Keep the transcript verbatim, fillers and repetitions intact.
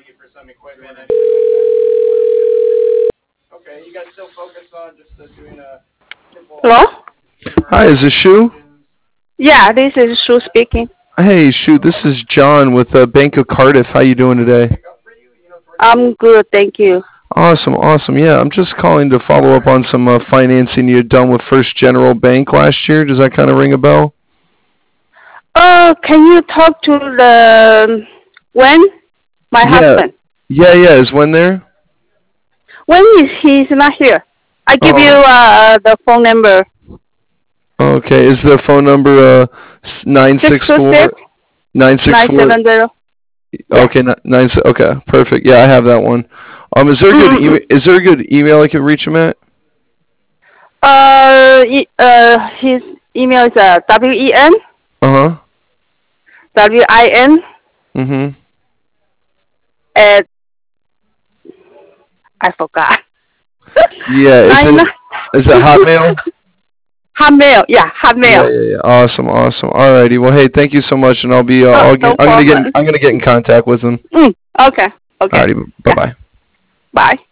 you for some equipment. Okay, you guys still focused on just uh, doing a simple. Hello? Hi, is this Shu? Yeah, this is Shu speaking. Hey, Shu, this is John with uh, Bank of Cardiff. How you doing today? I'm good, thank you. Awesome, awesome. Yeah, I'm just calling to follow up on some uh, financing you had done with First General Bank last year. Does that kind of ring a bell? Uh, can you talk to the when? My Yeah, husband. yeah, yeah. Is when there? When is he's not here? I give you Oh, uh the phone number. okay. Is the phone number uh nine Six six two four six nine six nine four? seven zero. Yeah. Okay, ni- nine. se- Okay, perfect. Yeah, I have that one. Um, is there a good email? Mm-mm-mm. Is there a good email I could reach him at? Uh, e- uh, his email is uh W E N Uh huh. W I N Mhm. at I forgot. Yeah. Is Nine it is it Hotmail? Hotmail. Yeah, Yeah, Hotmail. yeah, yeah. Awesome, awesome. Alrighty. Well, hey, thank you so much, and I'll be. Uh, No, I'll no get. I'm gonna get. In, problem. I'm gonna get in contact with him. Mm, okay. Okay. Alrighty. Bye Yeah. bye. Bye.